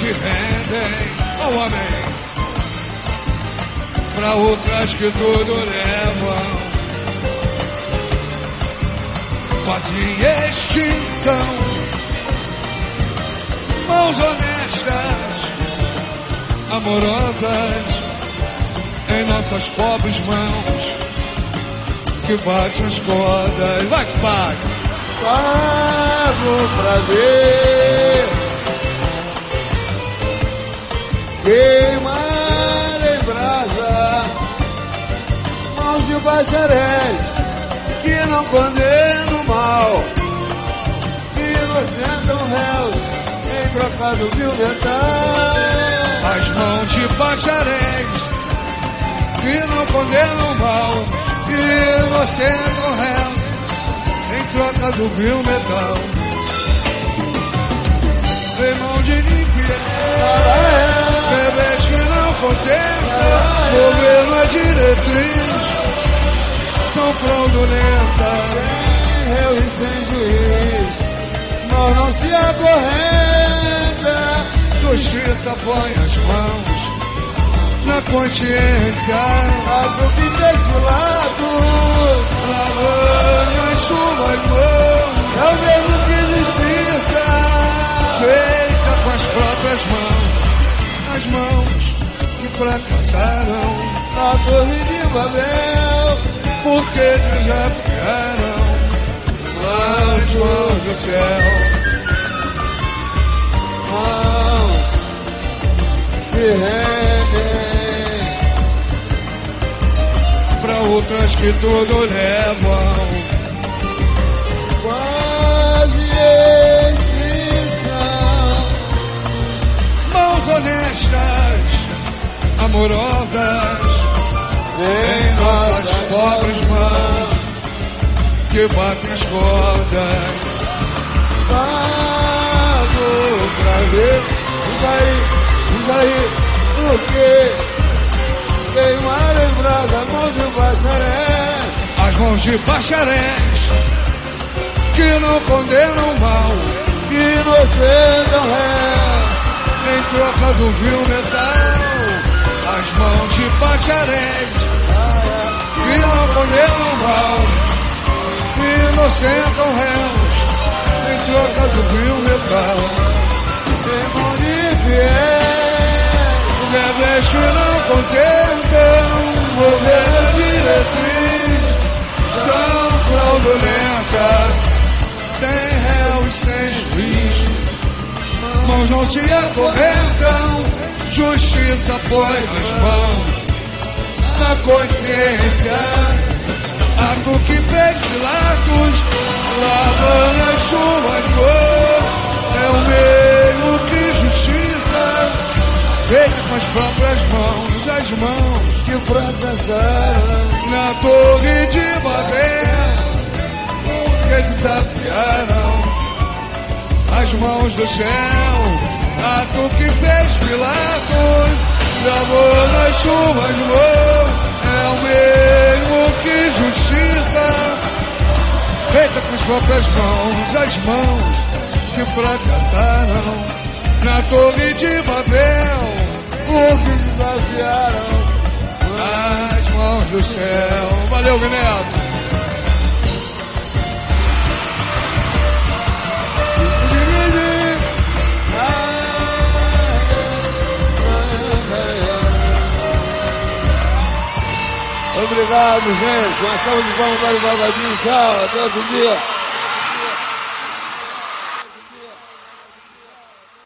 se rendem ao homem, pra outras que tudo levam, quase em extinção. Mãos honestas, amorosas, em nossas pobres mãos, que bate as cordas. Vai que bate. Faz um prazer queimar em brasa, mãos de bacharéis que não condenam o mal, que inocentam réus em troca do vil metal. As mãos de bacharéis que não condenam o mal, que inocentam réus em troca do vil metal. Em mão de ninguém, bebês que não contemplam, governo é diretriz tão fraudulenta. Sem réu e sem juiz, mão não se acorrenta. Justiça põe as mãos na consciência, ato que fez Pilatos, lavando as suas mãos. é o mesmo que justiça Feita com as próprias mãos, as mãos que fracassaram, na torre de Babel, porque desafiaram as mãos do céu. mãos se rendem Pra outras que tudo levam, quase extinção. mãos honestas, amorosas, em nossas pobres mãos, que batem as cordas. Faz o prazer, diz aí, porque queimar em brasa, mãos de bacharé, As mãos de bacharéis que não condenam o mal, que inocentam réu, em troca do vil metal. As mãos de bacharéis que não condenam o mal, que inocentam réus, em troca do vil metal. em mão de fiel, Bebês que não contentam, governo diretriz tão fraudulenta, sem réu e sem juiz. Mãos não se acorrentam, justiça põe as mãos na consciência. Ato que fez Pilatos, lavando as suas mãos, é o mesmo que justiça feita com as próprias mãos, as mãos que fracassaram na torre de Babel, que desafiaram as mãos do céu. Ato que fez Pilatos, lavou nas suas mãos, é o mesmo que justiça feita com as próprias mãos, as mãos que fracassaram na torre de Babel, o que desafiaram as mãos do céu. Valeu, Guineto. Obrigado, gente. Uma salva de palmas para o Salvadinho. Tchau. Até outro dia.